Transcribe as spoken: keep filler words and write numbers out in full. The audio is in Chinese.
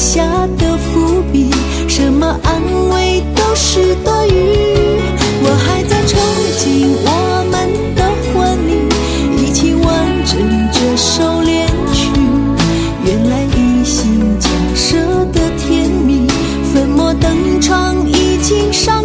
下的伏笔，什么安慰都是多余。我还在憧憬我们的婚礼，一起完整这首恋曲。原来一心假设的甜蜜，粉墨登场已经上